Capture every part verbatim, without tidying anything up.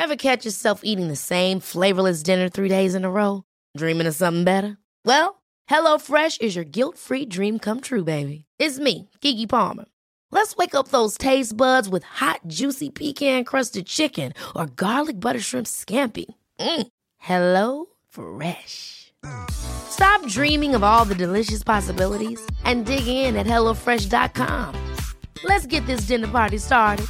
Ever catch yourself eating the same flavorless dinner three days in a row? Dreaming of something better? Well, HelloFresh is your guilt-free dream come true, baby. It's me, Keke Palmer. Let's wake up those taste buds with hot, juicy pecan-crusted chicken or garlic butter shrimp scampi. Mm. Hello Fresh. Stop dreaming of all the delicious possibilities and dig in at hello fresh dot com. Let's get this dinner party started.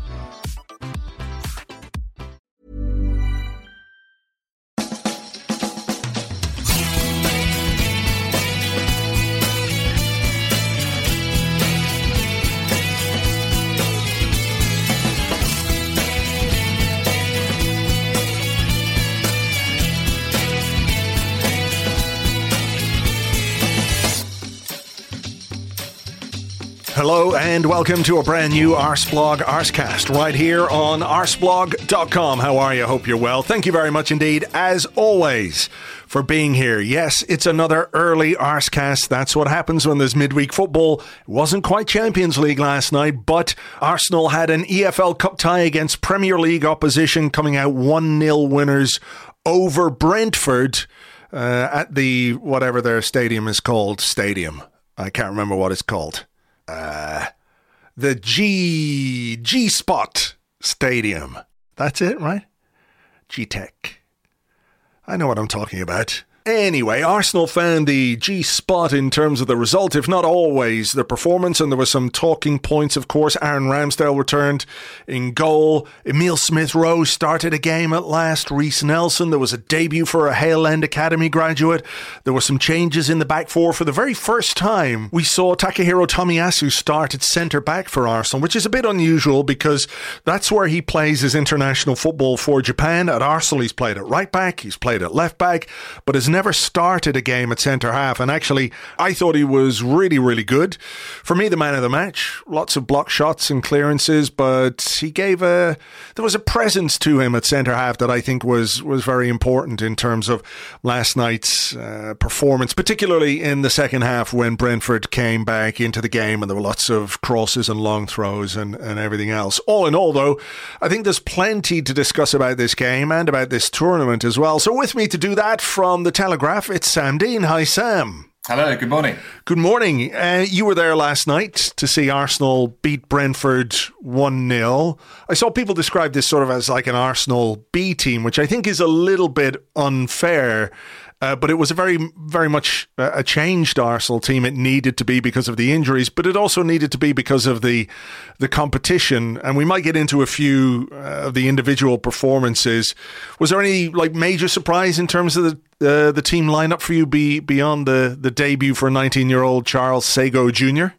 Hello and welcome to a brand new Arseblog Arsecast right here on arseblog dot com. How are you? Hope you're well. Thank you very much indeed, as always, for being here. Yes, it's another early Arsecast. That's what happens when there's midweek football. It wasn't quite Champions League last night, but Arsenal had an E F L Cup tie against Premier League opposition, coming out one nil winners over Brentford uh, at the, whatever their stadium is called, stadium. I can't remember what it's called. Uh, the G G-Spot Stadium. That's it, right? G-Tech. I know what I'm talking about. Anyway, Arsenal found the G-Spot in terms of the result, if not always the performance, and there were some talking points, of course. Aaron Ramsdale returned in goal. Emile Smith-Rowe started a game at last. Reece Nelson, there was a debut for a Hale End Academy graduate. There were some changes in the back four. For the very first time, we saw Takahiro Tomiyasu start at centre-back for Arsenal, which is a bit unusual because that's where he plays his international football for Japan. At Arsenal, he's played at right-back, he's played at left-back, but his never started a game at centre-half, and actually I thought he was really, really good. For me, the man of the match. Lots of block shots and clearances, but he gave a... there was a presence to him at centre-half that I think was, was very important in terms of last night's uh, performance, particularly in the second half when Brentford came back into the game and there were lots of crosses and long throws and, and everything else. All in all, though, I think there's plenty to discuss about this game and about this tournament as well. So with me to do that from the Telegraph, it's Sam Dean. Hi, Sam. Hello, good morning. Good morning. Uh, you were there last night to see Arsenal beat Brentford one nil. I saw people describe this sort of as like an Arsenal B team, which I think is a little bit unfair. Uh, but it was a very, very much a changed Arsenal team. It needed to be because of the injuries, but it also needed to be because of the the competition. And we might get into a few uh, of the individual performances. Was there any like major surprise in terms of the uh, the team lineup for you be, beyond the, the debut for nineteen-year-old Charles Sago Junior?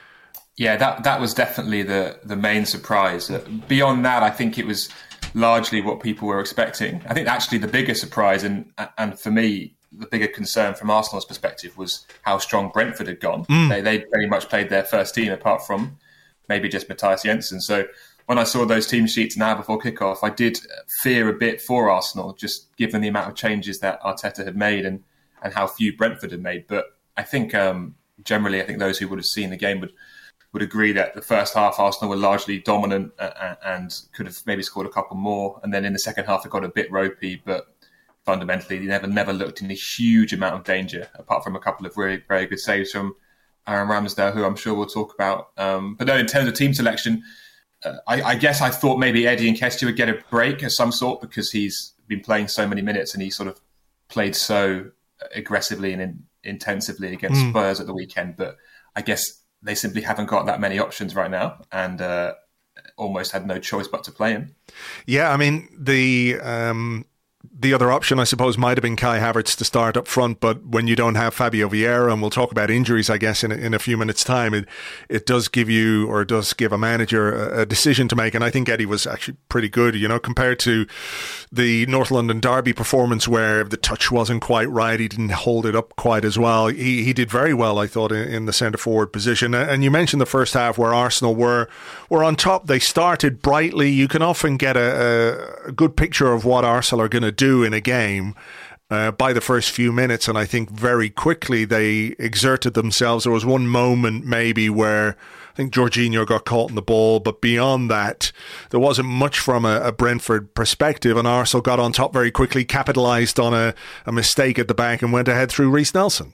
Yeah, that that was definitely the, the main surprise. Uh, beyond that, I think it was largely what people were expecting. I think actually the bigger surprise, and and for me, the bigger concern from Arsenal's perspective was how strong Brentford had gone. Mm. They they very much played their first team apart from maybe just Matthias Jensen. So when I saw those team sheets an hour before kickoff, I did fear a bit for Arsenal, just given the amount of changes that Arteta had made and, and how few Brentford had made. But I think um, generally, I think those who would have seen the game would would agree that the first half Arsenal were largely dominant and could have maybe scored a couple more. And then in the second half, it got a bit ropey, but fundamentally, they never never looked in a huge amount of danger, apart from a couple of really very good saves from Aaron Ramsdale, who I'm sure we'll talk about. Um, but no, in terms of team selection, uh, I, I guess I thought maybe Eddie Nketiah would get a break of some sort because he's been playing so many minutes and he sort of played so aggressively and in, intensively against mm. Spurs at the weekend. But I guess they simply haven't got that many options right now and uh, almost had no choice but to play him. Yeah, I mean, the um, the other option, I suppose, might have been Kai Havertz to start up front, but when you don't have Fabio Vieira, and we'll talk about injuries, I guess, in a, in a few minutes' time, it, it does give you, or does give a manager a, a decision to make, and I think Eddie was actually pretty good, you know, compared to the North London Derby performance where the touch wasn't quite right, he didn't hold it up quite as well. He he did very well, I thought, in, in the centre-forward position. And you mentioned the first half where Arsenal were, were on top. They started brightly. You can often get a, a good picture of what Arsenal are going to do in a game uh, by the first few minutes, and I think very quickly they exerted themselves. There was one moment maybe where think Jorginho got caught in the ball, but beyond that, there wasn't much from a, a Brentford perspective, and Arsenal got on top very quickly, capitalised on a, a mistake at the back and went ahead through Reiss Nelson.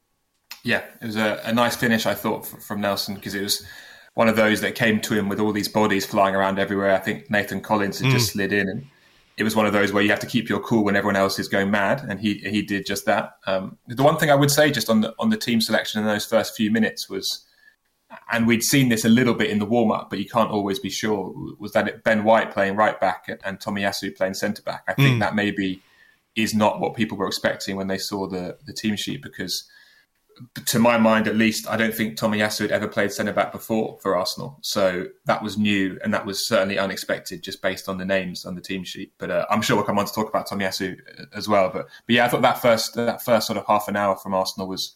Yeah, it was a, a nice finish, I thought, from Nelson, because it was one of those that came to him with all these bodies flying around everywhere. I think Nathan Collins had mm. just slid in, and it was one of those where you have to keep your cool when everyone else is going mad, and he he did just that. Um, the one thing I would say just on the on the team selection in those first few minutes was, and we'd seen this a little bit in the warm-up, but you can't always be sure, was that it Ben White playing right back and Tomiyasu playing centre-back. I think mm. that maybe is not what people were expecting when they saw the, the team sheet, because to my mind, at least, I don't think Tomiyasu had ever played centre-back before for Arsenal. So that was new, and that was certainly unexpected just based on the names on the team sheet. But uh, I'm sure we'll come on to talk about Tomiyasu as well. But, but yeah, I thought that first that first sort of half an hour from Arsenal was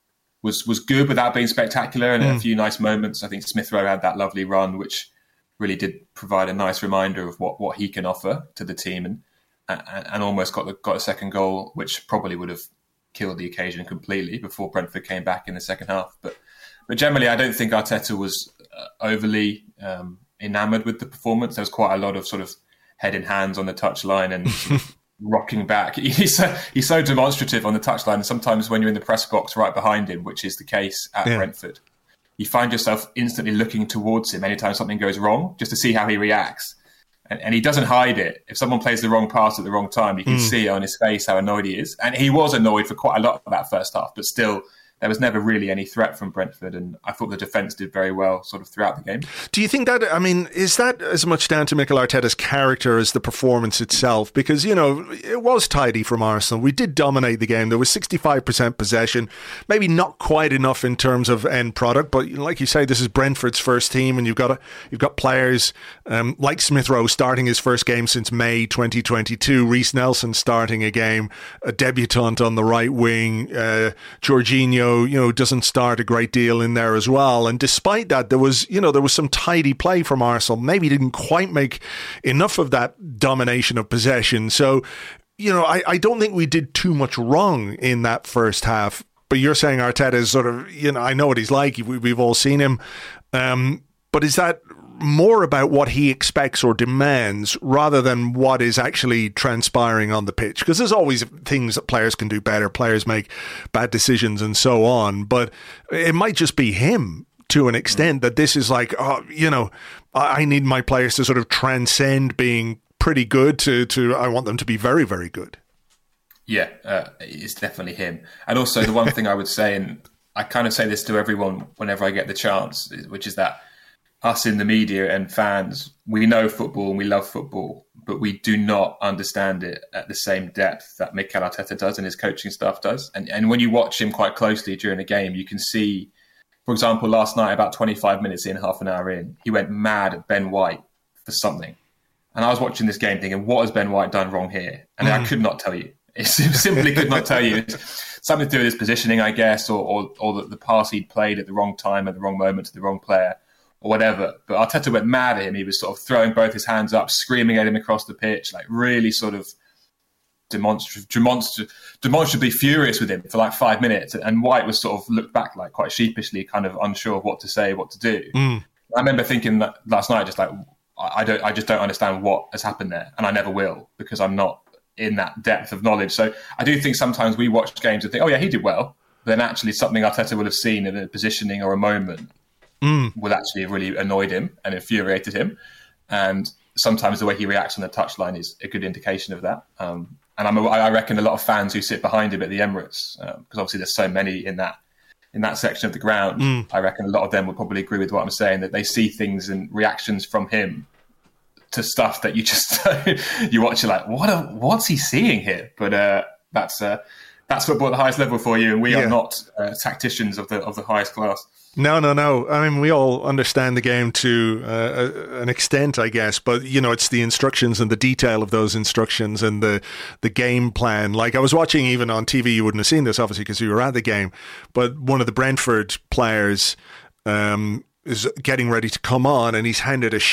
was was good without being spectacular, and mm. a few nice moments. I think Smith Rowe had that lovely run, which really did provide a nice reminder of what, what he can offer to the team, and and, and almost got the, got a second goal, which probably would have killed the occasion completely before Brentford came back in the second half. But but generally, I don't think Arteta was uh, overly um, enamoured with the performance. There was quite a lot of sort of head in hands on the touchline and rocking back. He's so, he's so demonstrative on the touchline. And sometimes when you're in the press box right behind him, which is the case at yeah. Brentford, you find yourself instantly looking towards him anytime something goes wrong, just to see how he reacts. And, and he doesn't hide it. If someone plays the wrong pass at the wrong time, you can mm. see on his face how annoyed he is. And he was annoyed for quite a lot of that first half, but still, there was never really any threat from Brentford. And I thought the defence did very well sort of throughout the game. Do you think that, I mean, is that as much down to Mikel Arteta's character as the performance itself? Because, you know, it was tidy from Arsenal. We did dominate the game. There was sixty-five percent possession, maybe not quite enough in terms of end product. But like you say, this is Brentford's first team, and you've got a, you've got players um, like Smith Rowe starting his first game since May twenty twenty-two, Reiss Nelson starting a game, a debutant on the right wing, uh, Jorginho, you know, doesn't start a great deal in there as well. And despite that, there was, you know, there was some tidy play from Arsenal. Maybe didn't quite make enough of that domination of possession. So, you know, I, I don't think we did too much wrong in that first half. But you're saying Arteta is sort of, you know, I know what he's like. We, we've all seen him. Um, but is that more about what he expects or demands rather than what is actually transpiring on the pitch? Because there's always things that players can do better. Players make bad decisions and so on. But it might just be him to an extent that this is like, oh, you know, I need my players to sort of transcend being pretty good to, to I want them to be very, very good. Yeah, uh, it's definitely him. And also the one thing I would say, and I kind of say this to everyone whenever I get the chance, which is that us in the media and fans, we know football and we love football, but we do not understand it at the same depth that Mikel Arteta does and his coaching staff does. And and when you watch him quite closely during a game, you can see, for example, last night, about twenty-five minutes in, half an hour in, he went mad at Ben White for something. And I was watching this game thinking, what has Ben White done wrong here? And mm. I could not tell you. It simply could not tell you. It's something to do with his positioning, I guess, or or, or the, the pass he'd played at the wrong time, at the wrong moment to the wrong player, or whatever. But Arteta went mad at him. He was sort of throwing both his hands up, screaming at him across the pitch, like really sort of demonstrative, demonstrative, demonstrably furious with him for like five minutes. And White was sort of looked back like quite sheepishly, kind of unsure of what to say, what to do. Mm. I remember thinking that last night, just like, I don't, I just don't understand what has happened there, and I never will, because I'm not in that depth of knowledge. So I do think sometimes we watch games and think, oh yeah, he did well. But then actually something Arteta would have seen in a positioning or a moment mm. would actually have really annoyed him and infuriated him. And sometimes the way he reacts on the touchline is a good indication of that. Um, and I'm, I reckon a lot of fans who sit behind him at the Emirates, because um, obviously there's so many in that in that section of the ground, mm. I reckon a lot of them would probably agree with what I'm saying, that they see things and reactions from him to stuff that you just you watch, you're like, what? A, what's he seeing here? But uh, that's uh, that's football at the highest level for you, and we yeah. are not uh, tacticians of the of the highest class. No, no, no. I mean, we all understand the game to uh, an extent, I guess, but you know, it's the instructions and the detail of those instructions and the the game plan. Like I was watching, even on T V, you wouldn't have seen this obviously because you were at the game, but one of the Brentford players um, is getting ready to come on, and he's handed a sheet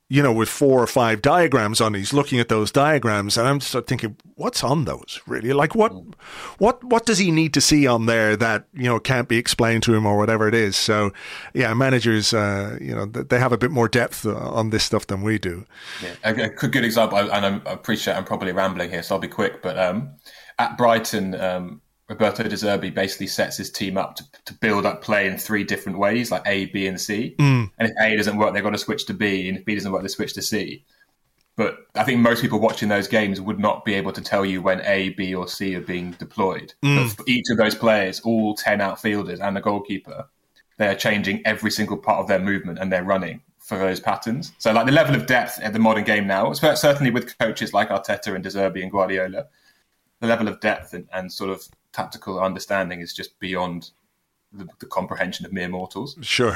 you know, with four or five diagrams on. He's looking at those diagrams, and I'm just thinking, what's on those, really? Like, what, what, what does he need to see on there that, you know, can't be explained to him or whatever it is? So, yeah, managers, uh, you know, they have a bit more depth on this stuff than we do. Yeah, a, a good example, and I appreciate I'm probably rambling here, so I'll be quick, but um, at Brighton, um, Roberto De Zerbi basically sets his team up to, to build up play in three different ways, like A, B, and C. Mm. And if A doesn't work, they've got to switch to B, and if B doesn't work, they switch to C. But I think most people watching those games would not be able to tell you when A, B, or C are being deployed. Mm. But for each of those players, all ten outfielders and the goalkeeper, they are changing every single part of their movement, and they're running for those patterns. So like the level of depth at the modern game now, certainly with coaches like Arteta and De Zerbi and Guardiola, the level of depth and, and sort of tactical understanding is just beyond the, the comprehension of mere mortals. Sure.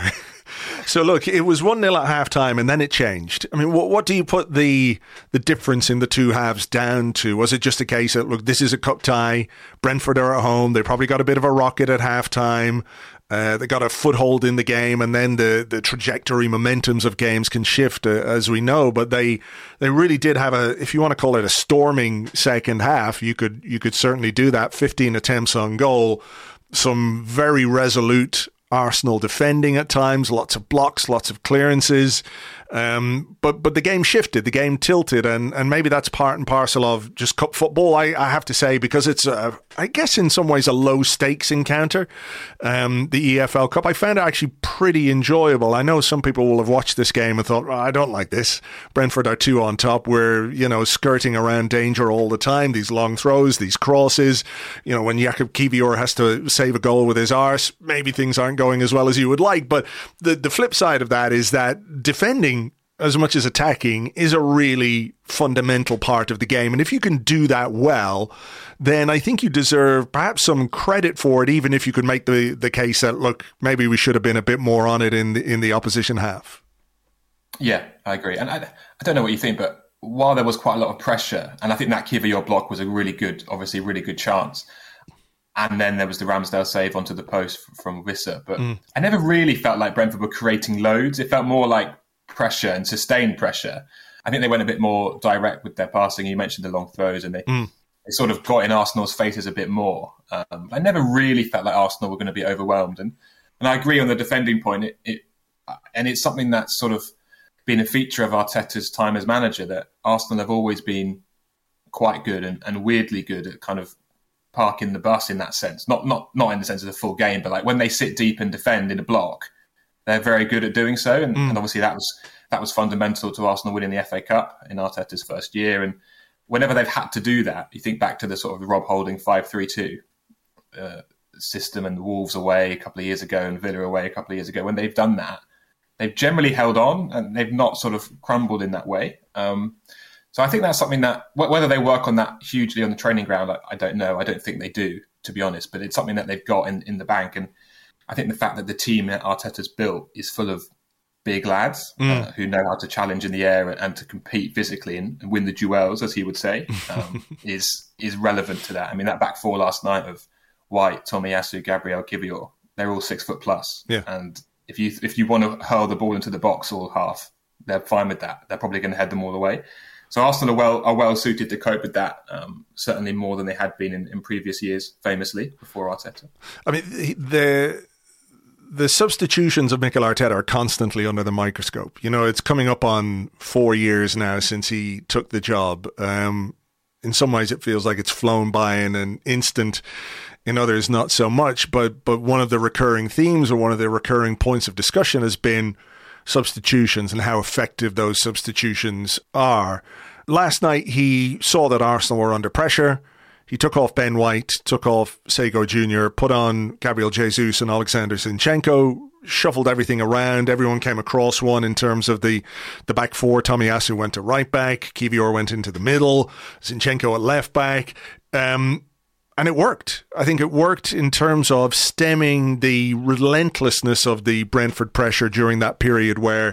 So look, it was one nil at halftime, and then it changed. I mean, what what do you put the the difference in the two halves down to? Was it just a case that, look, this is a cup tie, Brentford are at home, they probably got a bit of a rocket at halftime, uh, they got a foothold in the game, and then the, the trajectory, momentums of games can shift, uh, as we know. But they they really did have a, if you want to call it a storming second half, you could you could certainly do that. fifteen attempts on goal, some very resolute Arsenal defending at times, lots of blocks, lots of clearances. Um, but but the game shifted, the game tilted, and, and maybe that's part and parcel of just cup football, I, I have to say, because it's, a, I guess in some ways, a low-stakes encounter, um, the E F L Cup. I found it actually pretty enjoyable. I know some people will have watched this game and thought, oh, I don't like this. Brentford are two on top. We're, you know, skirting around danger all the time, these long throws, these crosses. You know, when Jakub Kiwior has to save a goal with his arse, maybe things aren't going as well as you would like. But the, the flip side of that is that defending as much as attacking is a really fundamental part of the game. And if you can do that well, then I think you deserve perhaps some credit for it, even if you could make the, the case that, look, maybe we should have been a bit more on it in the, in the opposition half. Yeah, I agree. And I, I don't know what you think, but while there was quite a lot of pressure, and I think that Kiwior block was a really good, obviously really good chance, and then there was the Ramsdale save onto the post from Visser. But mm. I never really felt like Brentford were creating loads. It felt more like pressure and sustained pressure. I think they went a bit more direct with their passing. You mentioned the long throws, and they, mm. they sort of got in Arsenal's faces a bit more. Um, I never really felt like Arsenal were going to be overwhelmed. And and I agree on the defending point. It, it and it's something that's sort of been a feature of Arteta's time as manager, that Arsenal have always been quite good and, and weirdly good at kind of parking the bus in that sense. Not not not in the sense of the full game, but like when they sit deep and defend in a block, they're very good at doing so. And, mm. and obviously that was that was fundamental to Arsenal winning the F A Cup in Arteta's first year. And whenever they've had to do that, you think back to the sort of the Rob Holding five three two uh, system and the Wolves away a couple of years ago and Villa away a couple of years ago. When they've done that, they've generally held on and they've not sort of crumbled in that way. Um, so I think that's something that, whether they work on that hugely on the training ground, I, I don't know. I don't think they do, to be honest. But it's something that they've got in, in the bank. And I think the fact that the team that Arteta's built is full of big lads mm. uh, who know how to challenge in the air and, and to compete physically and, and win the duels, as he would say, um, is is relevant to that. I mean, that back four last night of White, Tomiyasu, Gabriel, Kiwior, they're all six foot plus. Yeah. And if you if you want to hurl the ball into the box all half, they're fine with that. They're probably going to head them all the way. So Arsenal are well are well suited to cope with that, um, certainly more than they had been in, in previous years, famously, before Arteta. I mean, the the substitutions of Mikel Arteta are constantly under the microscope. You know, it's coming up on four years now since he took the job. Um, in some ways, it feels like it's flown by in an instant. In others, not so much. But but one of the recurring themes or one of the recurring points of discussion has been substitutions and how effective those substitutions are. Last night, he saw that Arsenal were under pressure. He took off Ben White, took off Sego Junior, put on Gabriel Jesus and Alexander Zinchenko, shuffled everything around. Everyone came across one in terms of the, the back four. Tomiyasu went to right back. Kiwior went into the middle. Zinchenko at left back. Um, And it worked. I think it worked in terms of stemming the relentlessness of the Brentford pressure during that period where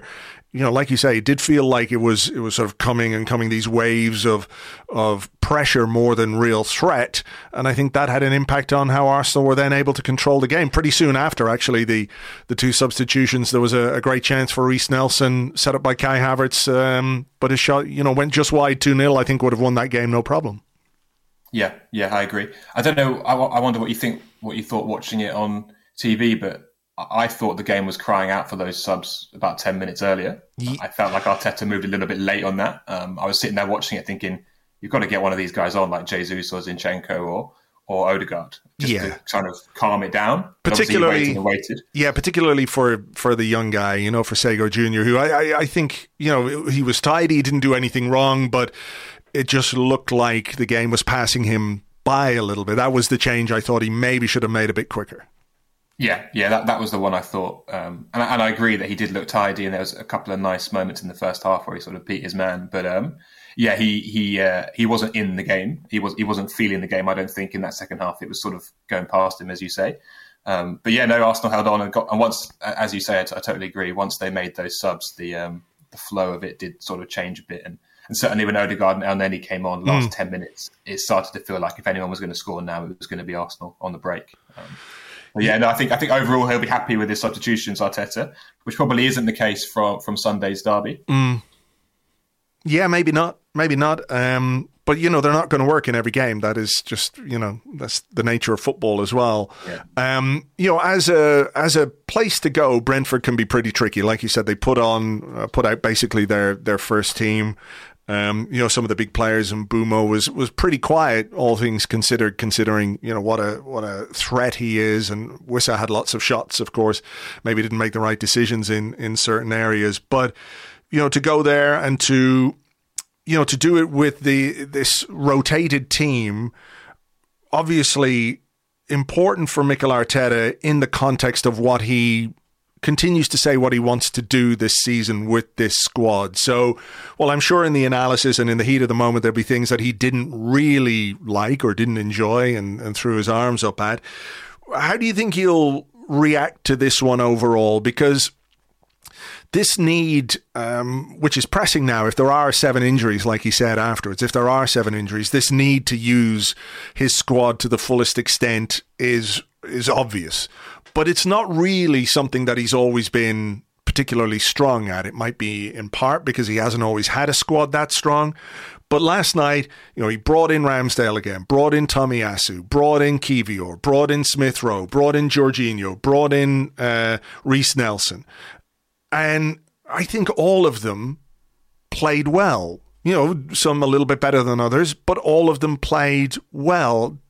you know, like you say, it did feel like it was it was sort of coming and coming, these waves of of pressure more than real threat. And I think that had an impact on how Arsenal were then able to control the game. Pretty soon after, actually, the, the two substitutions, there was a, a great chance for Reiss Nelson, set up by Kai Havertz, um, but his shot, you know, went just wide two nil. I think would have won that game, no problem. Yeah, yeah, I agree. I don't know. I, I wonder what you think, what you thought watching it on T V, but I thought the game was crying out for those subs about ten minutes earlier. Yeah. I felt like Arteta moved a little bit late on that. Um, I was sitting there watching it thinking, you've got to get one of these guys on, like Jesus or Zinchenko or or Odegaard, just yeah. to kind of calm it down. Particularly, waited and waited. yeah, particularly for, for the young guy, you know, for Sego Junior, who I, I, I think, you know, he was tidy, he didn't do anything wrong, but it just looked like the game was passing him by a little bit. That was the change I thought he maybe should have made a bit quicker. Yeah, yeah, that, that was the one I thought. Um, and, and I agree that he did look tidy, and there was a couple of nice moments in the first half where he sort of beat his man. But um, yeah, he he uh, he wasn't in the game. He was he wasn't feeling the game, I don't think, in that second half. It was sort of going past him, as you say. Um, but yeah, no, Arsenal held on and got. And once, as you say, I, t- I totally agree. Once they made those subs, the um, the flow of it did sort of change a bit. And, and certainly when Odegaard and Elneny came on last mm. ten minutes, it started to feel like if anyone was going to score now, it was going to be Arsenal on the break. Um, But yeah, no, I think I think overall he'll be happy with his substitutions, Arteta, which probably isn't the case from from Sunday's derby. Mm. Yeah, maybe not, maybe not. Um, but you know, they're not going to work in every game. That is just, you know, that's the nature of football as well. Yeah. Um, you know, as a as a place to go, Brentford can be pretty tricky. Like you said, they put on uh, put out basically their their first team. Um, you know, some of the big players, and Bumo was, was pretty quiet, all things considered, considering, you know, what a what a threat he is. And Wissa had lots of shots, of course, maybe didn't make the right decisions in, in certain areas. But, you know, to go there and to, you know, to do it with the this rotated team, obviously important for Mikel Arteta in the context of what he continues to say what he wants to do this season with this squad. So, well, I'm sure in the analysis and in the heat of the moment, there'll be things that he didn't really like or didn't enjoy and, and threw his arms up at. How do you think he'll react to this one overall? Because this need, um, which is pressing now, if there are seven injuries, like he said afterwards, if there are seven injuries, this need to use his squad to the fullest extent is is obvious. But it's not really something that he's always been particularly strong at. It might be in part because he hasn't always had a squad that strong. But last night, you know, he brought in Ramsdale again, brought in Tomiyasu, brought in Kiwior, brought in Smith Rowe, brought in Jorginho, brought in uh, Reiss Nelson. And I think all of them played well. You know, some a little bit better than others, but all of them played well.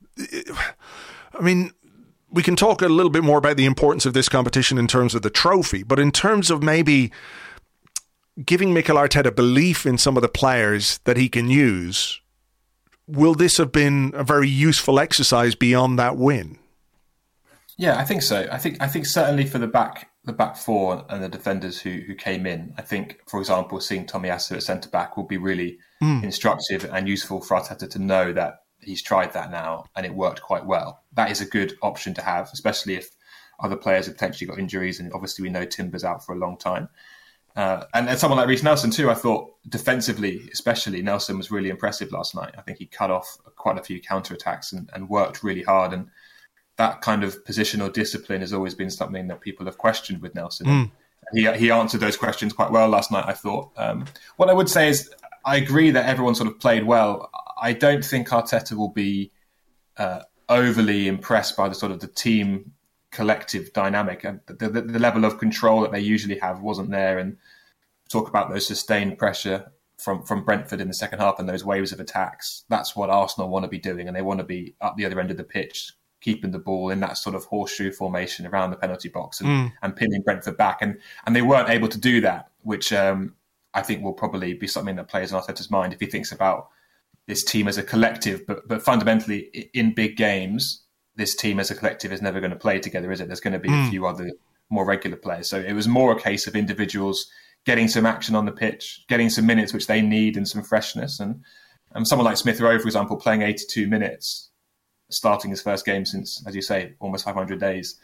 I mean, we can talk a little bit more about the importance of this competition in terms of the trophy, but in terms of maybe giving Mikel Arteta belief in some of the players that he can use, will this have been a very useful exercise beyond that win? Yeah, I think so. I think I think certainly for the back the back four and the defenders who who came in, I think, for example, seeing Tomiyasu at centre back will be really mm. instructive and useful for Arteta to know that he's tried that now and it worked quite well. That is a good option to have, especially if other players have potentially got injuries, and obviously we know Timber's out for a long time. Uh, and, and someone like Reiss Nelson too, I thought defensively, especially, Nelson was really impressive last night. I think he cut off quite a few counter-attacks and, and worked really hard. And that kind of positional discipline has always been something that people have questioned with Nelson. Mm. He he answered those questions quite well last night, I thought. Um, what I would say is I agree that everyone sort of played well. I don't think Arteta will be uh, overly impressed by the sort of the team collective dynamic, and the, the, the level of control that they usually have wasn't there. And talk about those sustained pressure from, from Brentford in the second half and those waves of attacks. That's what Arsenal want to be doing, and they want to be up the other end of the pitch, keeping the ball in that sort of horseshoe formation around the penalty box and, mm. and pinning Brentford back. And and they weren't able to do that, which um, I think will probably be something that plays in Arteta's mind if he thinks about this team as a collective. But but fundamentally, in big games, this team as a collective is never going to play together, is it? There's going to be mm. a few other more regular players. So it was more a case of individuals getting some action on the pitch, getting some minutes which they need and some freshness. And um, someone like Smith Rowe, for example, playing eighty-two minutes, starting his first game since, as you say, almost five hundred days.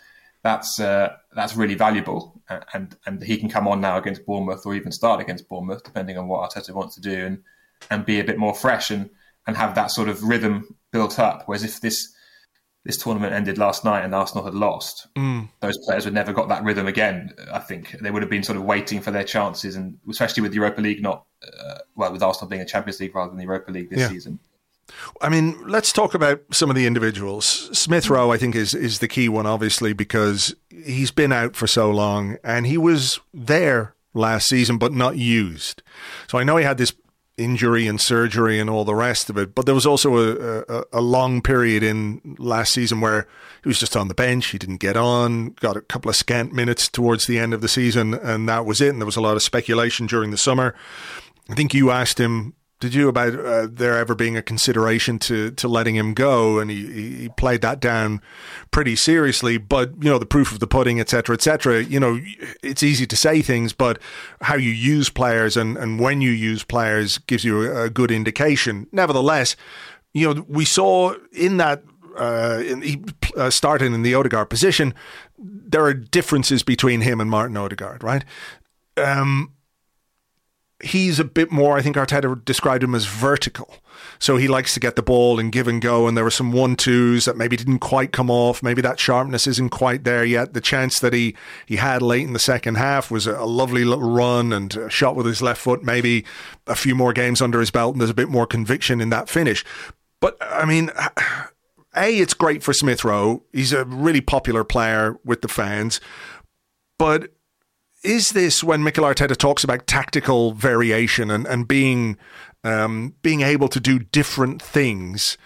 that's uh, that's really valuable, and and he can come on now against Bournemouth, or even start against Bournemouth, depending on what Arteta wants to do, and and be a bit more fresh and and have that sort of rhythm built up. Whereas if this this tournament ended last night and Arsenal had lost, mm. those players would never got that rhythm again. I think they would have been sort of waiting for their chances, and especially with Europa League not uh, well, with Arsenal being a Champions League rather than the Europa League this yeah. season. I mean, let's talk about some of the individuals. Smith Rowe, I think, is is the key one, obviously, because he's been out for so long, and he was there last season but not used. So I know he had this injury and surgery and all the rest of it, but there was also a, a, a long period in last season where he was just on the bench. He didn't get on, got a couple of scant minutes towards the end of the season, and that was it. And there was a lot of speculation during the summer. I think you asked him, did you, about uh, there ever being a consideration to to letting him go? And he, he played that down pretty seriously. But, you know, the proof of the pudding, et cetera, et cetera, you know, it's easy to say things, but how you use players and, and when you use players gives you a, a good indication. Nevertheless, you know, we saw in that, uh, in, he uh, started in the Odegaard position, there are differences between him and Martin Odegaard, right? Um He's a bit more, I think Arteta described him as vertical. So he likes to get the ball and give and go. And there were some one-twos that maybe didn't quite come off. Maybe that sharpness isn't quite there yet. The chance that he, he had late in the second half was a, a lovely little run and a shot with his left foot. Maybe a few more games under his belt and there's a bit more conviction in that finish. But, I mean, A, it's great for Smith Rowe. He's a really popular player with the fans. But is this, when Mikel Arteta talks about tactical variation and, and being um, being able to do different things,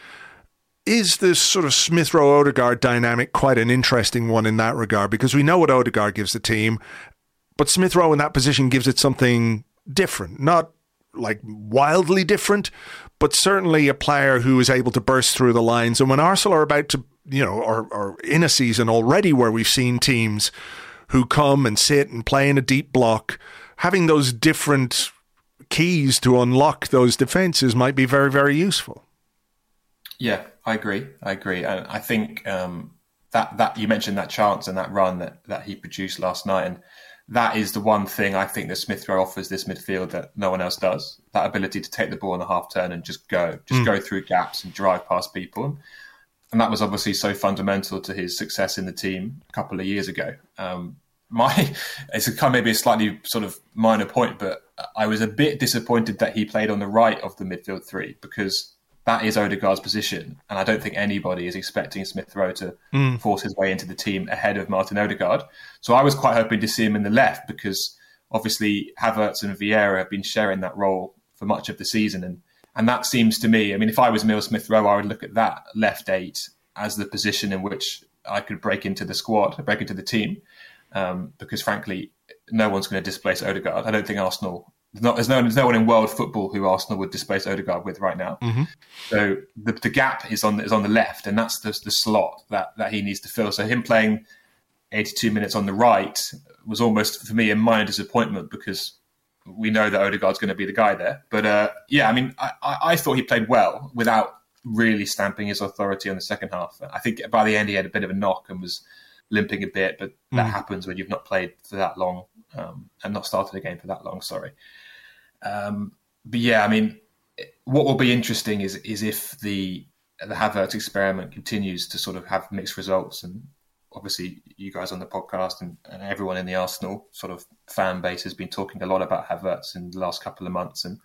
is this sort of Smith Rowe Odegaard dynamic quite an interesting one in that regard? Because we know what Odegaard gives the team, but Smith Rowe in that position gives it something different. Not like wildly different, but certainly a player who is able to burst through the lines. And when Arsenal are about to, you know, or, or in a season already where we've seen teams who come and sit and play in a deep block, having those different keys to unlock those defences might be very, very useful. Yeah, I agree. I agree. And I think um, that, that you mentioned that chance and that run that, that he produced last night. And that is the one thing I think that Smith Rowe offers this midfield that no one else does. That ability to take the ball on the half turn and just go, just mm. go through gaps and drive past people. And that was obviously so fundamental to his success in the team a couple of years ago. Um, my, it's a, kind of maybe a slightly sort of minor point, but I was a bit disappointed that he played on the right of the midfield three, because that is Odegaard's position. And I don't think anybody is expecting Smith Rowe to mm. force his way into the team ahead of Martin Odegaard. So I was quite hoping to see him in the left, because obviously Havertz and Vieira have been sharing that role for much of the season. And And that seems to me, I mean, if I was Emile Smith Rowe, I would look at that left eight as the position in which I could break into the squad, break into the team, um, because frankly, no one's going to displace Odegaard. I don't think Arsenal, there's, not, there's, no, there's no one in world football who Arsenal would displace Odegaard with right now. Mm-hmm. So the, the gap is on the, is on the left, and that's the, the slot that, that he needs to fill. So him playing eighty-two minutes on the right was almost, for me, a minor disappointment, because we know that Odegaard's going to be the guy there. But uh, yeah, I mean, I, I thought he played well without really stamping his authority on the second half. I think by the end he had a bit of a knock and was limping a bit, but that mm. happens when you've not played for that long um, and not started a game for that long, sorry. Um, but yeah, I mean, what will be interesting is is if the the Havertz experiment continues to sort of have mixed results. And obviously you guys on the podcast and, and everyone in the Arsenal sort of fan base has been talking a lot about Havertz in the last couple of months. And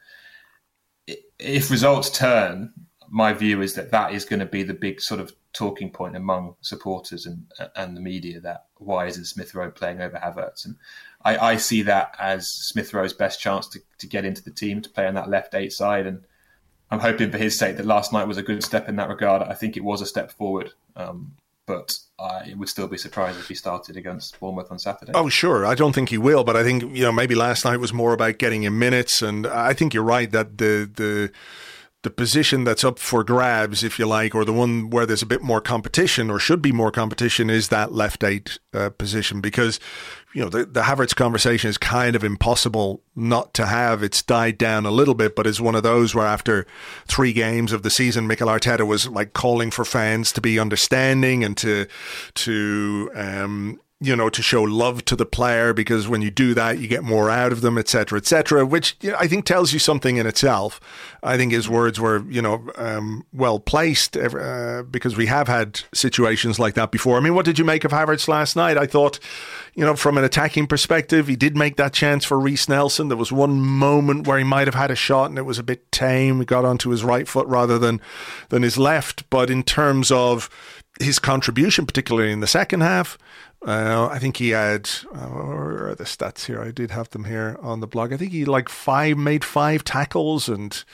if results turn, my view is that that is going to be the big sort of talking point among supporters and and the media, that why isn't Smith Rowe playing over Havertz? And I, I see that as Smith Rowe's best chance to, to get into the team, to play on that left eight side. And I'm hoping for his sake that last night was a good step in that regard. I think it was a step forward. Um, But I would still be surprised if he started against Bournemouth on Saturday. Oh, sure. I don't think he will. But I think, you know, maybe last night was more about getting him minutes. And I think you're right that the the the position that's up for grabs, if you like, or the one where there's a bit more competition or should be more competition, is that left eight uh, position. Because, you know, the, the Havertz conversation is kind of impossible not to have. It's died down a little bit, but it's one of those where after three games of the season, Mikel Arteta was like calling for fans to be understanding and to to um, you know, to show love to the player, because when you do that, you get more out of them, et cetera, et cetera, which, you know, I think tells you something in itself. I think his words were, you know, um, well placed uh, because we have had situations like that before. I mean, what did you make of Havertz last night? I thought, you know, from an attacking perspective, he did make that chance for Reiss Nelson. There was one moment where he might have had a shot and it was a bit tame. He got onto his right foot rather than, than his left. But in terms of his contribution, particularly in the second half, Uh, I think he had, uh, where are the stats here? I did have them here on the blog. I think he like five, made five tackles and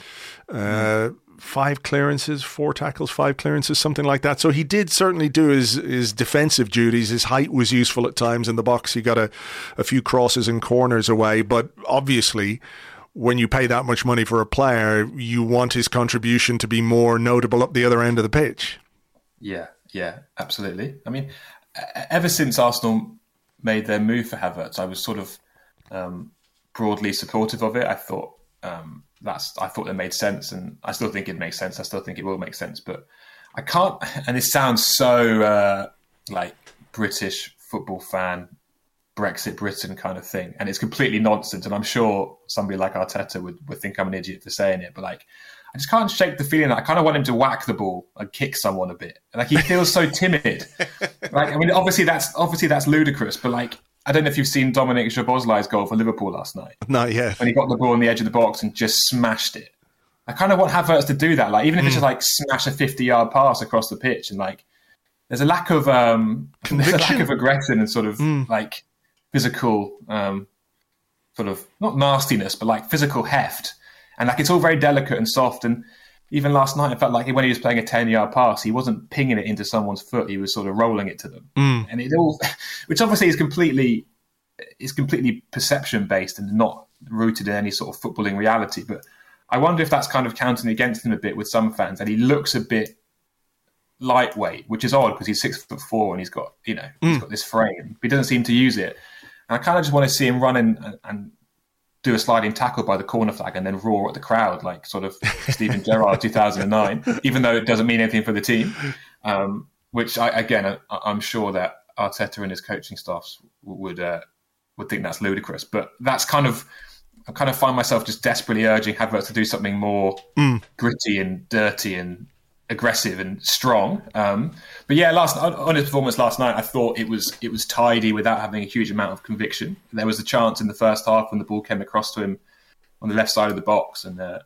uh, five clearances, four tackles, five clearances, something like that. So he did certainly do his, his defensive duties. His height was useful at times in the box. He got a, a few crosses and corners away. But obviously, when you pay that much money for a player, you want his contribution to be more notable up the other end of the pitch. Yeah, yeah, absolutely. I mean, ever since Arsenal made their move for Havertz, I was sort of um, broadly supportive of it. I thought um, that's I thought it made sense, and I still think it makes sense. I still think it will make sense, but I can't. And this sounds so uh, like British football fan, Brexit Britain kind of thing, and it's completely nonsense. And I'm sure somebody like Arteta would, would think I'm an idiot for saying it, but like, I just can't shake the feeling that I kind of want him to whack the ball and kick someone a bit. Like, he feels so timid. Like, I mean, obviously that's obviously that's ludicrous, but like, I don't know if you've seen Dominic Szoboszlai's goal for Liverpool last night. Not yet. When he got the ball on the edge of the box and just smashed it. I kind of want Havertz to do that. Like, even if mm. it's just like smash a fifty-yard pass across the pitch, and like, there's a lack of um, there's a lack of aggression and sort of mm. like physical um, sort of not nastiness, but like physical heft. And like, it's all very delicate and soft. And even last night, it felt like when he was playing a ten-yard pass, he wasn't pinging it into someone's foot. He was sort of rolling it to them. Mm. And it all, which obviously is completely, is completely perception-based and not rooted in any sort of footballing reality. But I wonder if that's kind of counting against him a bit with some fans. And he looks a bit lightweight, which is odd because he's six foot four and he's got, you know, mm. he's got this frame. But he doesn't seem to use it. And I kind of just want to see him running and, and do a sliding tackle by the corner flag and then roar at the crowd like sort of Steven Gerrard two thousand nine, even though it doesn't mean anything for the team. Um, which, I, again, I, I'm sure that Arteta and his coaching staffs would uh, would think that's ludicrous. But that's kind of, I kind of find myself just desperately urging Havertz to do something more mm. gritty and dirty and aggressive and strong. Um, but yeah, last on his performance last night, I thought it was it was tidy without having a huge amount of conviction. There was a chance in the first half when the ball came across to him on the left side of the box, and uh,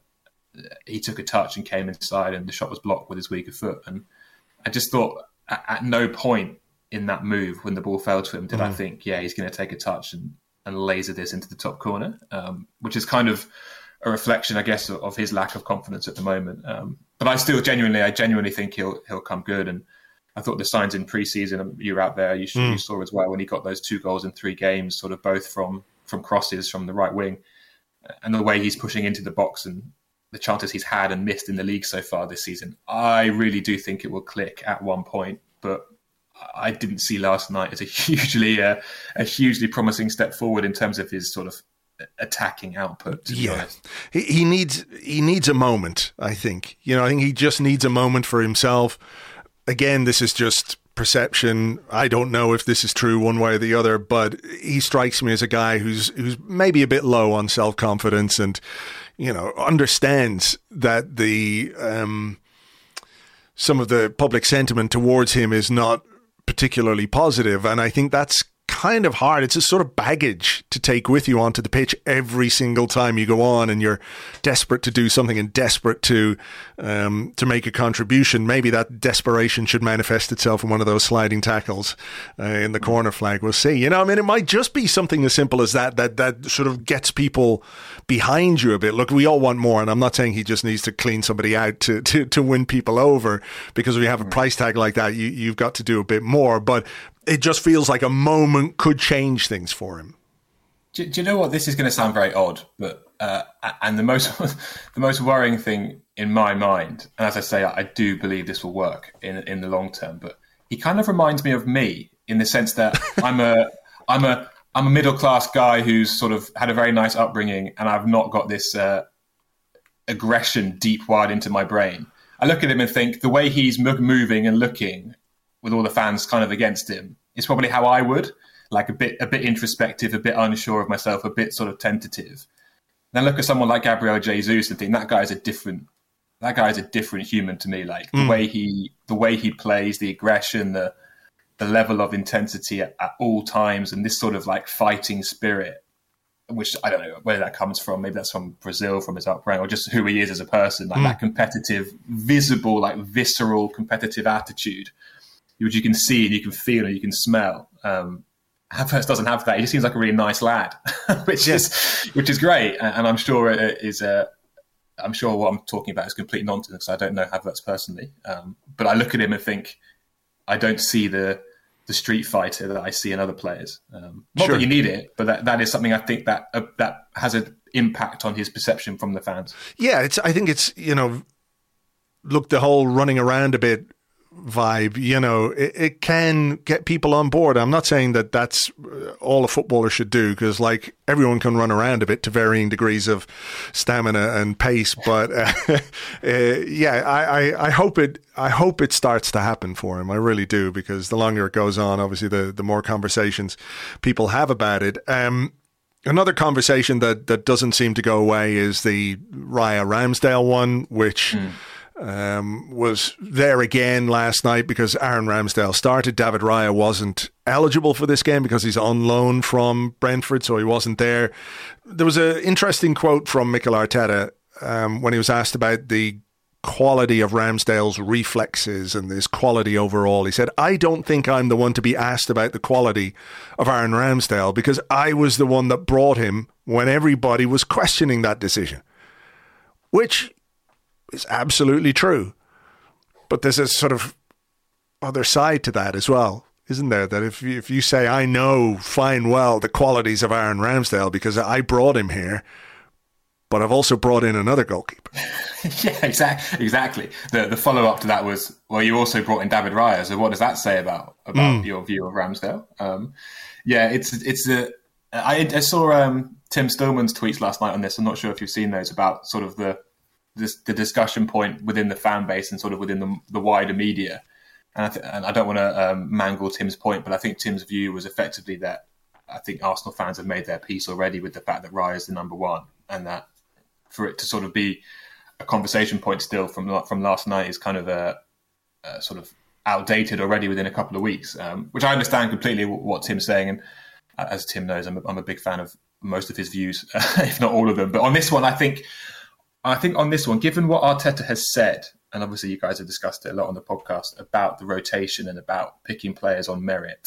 he took a touch and came inside, and the shot was blocked with his weaker foot. And I just thought at, at no point in that move when the ball fell to him did mm. I think, yeah, he's going to take a touch and, and laser this into the top corner, um, which is kind of a reflection, I guess, of, of his lack of confidence at the moment. Um, but I still genuinely, I genuinely think he'll he'll come good. And I thought the signs in pre-season, you were out there, you, mm. you saw as well when he got those two goals in three games, sort of both from from crosses from the right wing, and the way he's pushing into the box and the chances he's had and missed in the league so far this season. I really do think it will click at one point, but I didn't see last night as a hugely uh, a hugely promising step forward in terms of his sort of attacking output. To yeah, he, he needs he needs a moment. I think you know. I think he just needs a moment for himself. Again, this is just perception. I don't know if this is true one way or the other, but he strikes me as a guy who's who's maybe a bit low on self confidence, and you know understands that the um, some of the public sentiment towards him is not particularly positive, and I think that's kind of hard. It's a sort of baggage to take with you onto the pitch every single time you go on, and you're desperate to do something and desperate to um, to make a contribution. Maybe that desperation should manifest itself in one of those sliding tackles uh, in the corner flag. We'll see. You know, I mean, it might just be something as simple as that, that that sort of gets people behind you a bit. Look, we all want more, and I'm not saying he just needs to clean somebody out to to, to win people over, because if you have a price tag like that, you, you've got to do a bit more. But it just feels like a moment could change things for him. Do, do you know what? This is going to sound very odd, but uh, and the most the most worrying thing in my mind, and as I say, I do believe this will work in in the long term. But he kind of reminds me of me in the sense that I'm a I'm a I'm a middle class guy who's sort of had a very nice upbringing, and I've not got this uh, aggression deep wired into my brain. I look at him and think the way he's moving and looking, with all the fans kind of against him, is probably how I would. like a bit a bit introspective, a bit unsure of myself, a bit sort of tentative. Then look at someone like Gabriel Jesus and think that guy is a different that guy is a different human to me. Like the mm. way he the way he plays, the aggression, the the level of intensity at, at all times, and this sort of like fighting spirit, which I don't know where that comes from. Maybe that's from Brazil, from his upbringing, or just who he is as a person. Like mm. that competitive, visible, like visceral, competitive attitude, which you can see and you can feel and you can smell. Um, Havertz doesn't have that. He just seems like a really nice lad, which yes. is which is great. And I'm sure it is. Uh, I'm sure what I'm talking about is complete nonsense. I don't know Havertz personally, um, but I look at him and think I don't see the the street fighter that I see in other players. Um, not sure. that you need it, but that, that is something I think that uh, that has an impact on his perception from the fans. Yeah, it's. I think it's, you know, look, the whole running around a bit vibe, you know, it, it can get people on board. I'm not saying that that's all a footballer should do, because like everyone can run around a bit to varying degrees of stamina and pace. But uh, uh, yeah, I, I, I hope it. I hope it starts to happen for him. I really do, because the longer it goes on, obviously, the the more conversations people have about it. Um, another conversation that that doesn't seem to go away is the Raya Ramsdale one, which. Mm. Um, was there again last night because Aaron Ramsdale started. David Raya wasn't eligible for this game because he's on loan from Brentford, so he wasn't there. There was an interesting quote from Mikel Arteta um, when he was asked about the quality of Ramsdale's reflexes and his quality overall. He said, I don't think I'm the one to be asked about the quality of Aaron Ramsdale, because I was the one that brought him when everybody was questioning that decision. Which is absolutely true. But there's a sort of other side to that as well, isn't there? That if you, if you say, I know fine well the qualities of Aaron Ramsdale because I brought him here, but I've also brought in another goalkeeper. yeah, exactly. Exactly. The the follow up to that was, well, you also brought in David Raya. So what does that say about about mm. your view of Ramsdale? Um, yeah, it's it's a. I, I saw um, Tim Stillman's tweets last night on this. I'm not sure if you've seen those, about sort of the this, the discussion point within the fan base and sort of within the, the wider media. And I, th- and I don't want to um, mangle Tim's point, but I think Tim's view was effectively that I think Arsenal fans have made their peace already with the fact that Raya is the number one, and that for it to sort of be a conversation point still from from last night is kind of a, a sort of outdated already within a couple of weeks, um, which I understand completely what Tim's saying. And as Tim knows, I'm a, I'm a big fan of most of his views, if not all of them. But on this one, I think I think on this one, given what Arteta has said, and obviously you guys have discussed it a lot on the podcast about the rotation and about picking players on merit,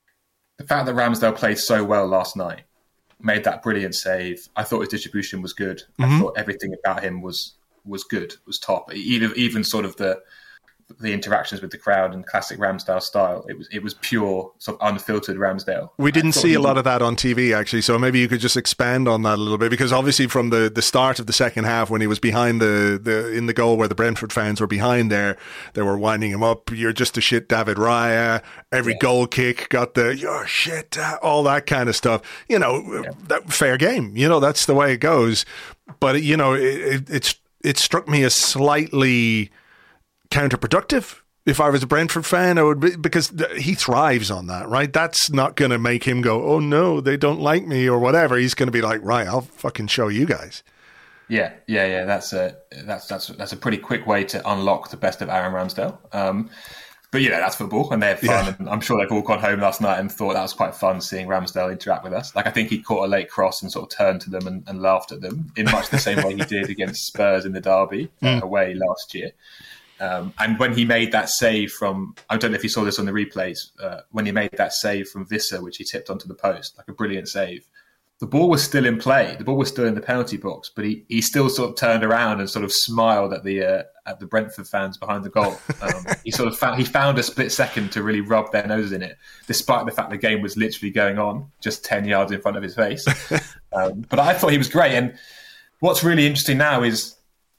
the fact that Ramsdale played so well last night, made that brilliant save. I thought his distribution was good. Mm-hmm. I thought everything about him was was good, was top. Even even sort of the the interactions with the crowd and classic Ramsdale style. It was it was pure, sort of unfiltered Ramsdale. We didn't see a lot of that on T V, actually, so maybe you could just expand on that a little bit, because obviously from the, the start of the second half, when he was behind the, the in the goal where the Brentford fans were behind there, they were winding him up. You're just a shit David Raya. Every yeah. goal kick got the you're shit, all that kind of stuff. You know, yeah. that fair game. You know, that's the way it goes. But, you know, it, it, it's it struck me as slightly counterproductive. If I was a Brentford fan, I would be, because he thrives on that, right? That's not going to make him go, oh no, they don't like me or whatever. He's going to be like, right, I'll fucking show you guys. Yeah, yeah, yeah. That's a that's that's that's a pretty quick way to unlock the best of Aaron Ramsdale. Um, but you know, that's football, and they have fun. Yeah. And I'm sure they've all gone home last night and thought that was quite fun seeing Ramsdale interact with us. Like, I think he caught a late cross and sort of turned to them and, and laughed at them in much the same way he did against Spurs in the derby mm. uh, away last year. Um, and when he made that save from, I don't know if you saw this on the replays, uh, when he made that save from Visser, which he tipped onto the post, like a brilliant save, the ball was still in play. The ball was still in the penalty box, but he, he still sort of turned around and sort of smiled at the uh, at the Brentford fans behind the goal. Um, he sort of found, he found a split second to really rub their noses in it, despite the fact the game was literally going on just ten yards in front of his face. Um, but I thought he was great. And what's really interesting now is,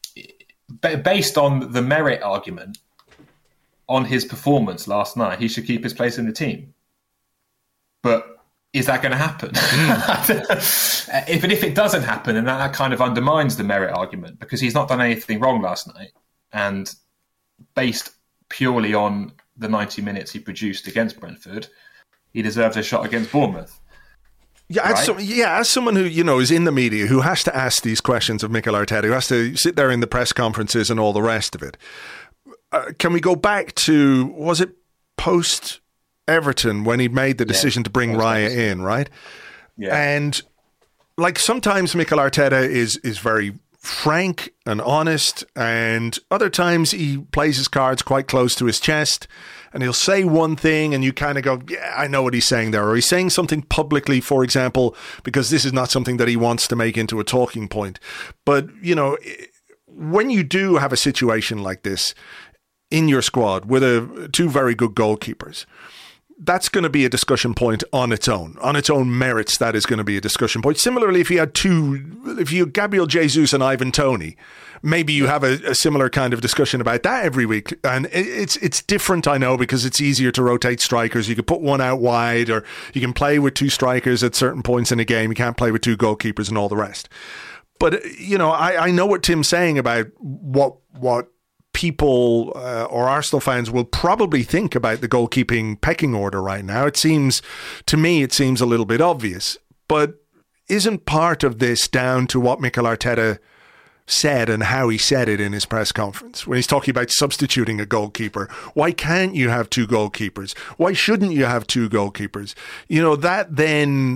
based on the merit argument on his performance last night, he should keep his place in the team. But is that going to happen? Mm. if, if it doesn't happen, then that kind of undermines the merit argument, because he's not done anything wrong last night. And based purely on the ninety minutes he produced against Brentford, he deserves a shot against Bournemouth. Yeah, as right? some, yeah, as someone who, you know, is in the media, who has to ask these questions of Mikel Arteta, who has to sit there in the press conferences and all the rest of it, uh, can we go back to, was it post Everton when he made the decision yeah, to bring Raya nice. in, right? Yeah. And like sometimes Mikel Arteta is is very frank and honest, and other times he plays his cards quite close to his chest, and he'll say one thing and you kind of go, yeah, I know what he's saying there. Or he's saying something publicly, for example, because this is not something that he wants to make into a talking point. But, you know, when you do have a situation like this in your squad with a, two very good goalkeepers, that's going to be a discussion point on its own. On its own merits, that is going to be a discussion point. Similarly, if you had two, if you had Gabriel Jesus and Ivan Toney, maybe you have a, a similar kind of discussion about that every week. And it's it's different, I know, because it's easier to rotate strikers. You can put one out wide, or you can play with two strikers at certain points in a game. You can't play with two goalkeepers and all the rest. But, you know, I, I know what Tim's saying about what what people uh, or Arsenal fans will probably think about the goalkeeping pecking order right now. It seems, to me, it seems a little bit obvious. But isn't part of this down to what Mikel Arteta said and how he said it in his press conference when he's talking about substituting a goalkeeper? Why can't you have two goalkeepers? Why shouldn't you have two goalkeepers? You know, that then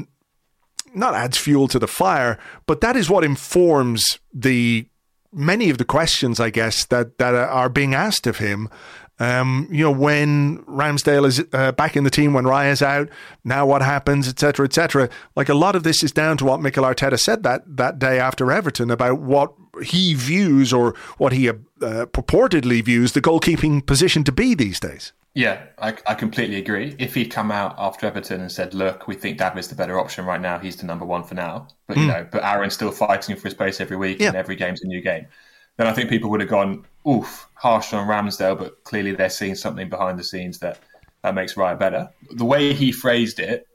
not adds fuel to the fire, but that is what informs the many of the questions, I guess, that, that are being asked of him. Um, you know, when Ramsdale is uh, back in the team, when Raya's out, now what happens, et cetera, et cetera. Like, a lot of this is down to what Mikel Arteta said that, that day after Everton about what he views, or what he uh, purportedly views the goalkeeping position to be these days. Yeah, I, I completely agree. If he'd come out after Everton and said, look, we think David's the better option right now, he's the number one for now, but mm. you know, but Aaron's still fighting for his place every week, yeah. and every game's a new game, then I think people would have gone, oof, harsh on Ramsdale, but clearly they're seeing something behind the scenes that, that makes Raya better. The way he phrased it,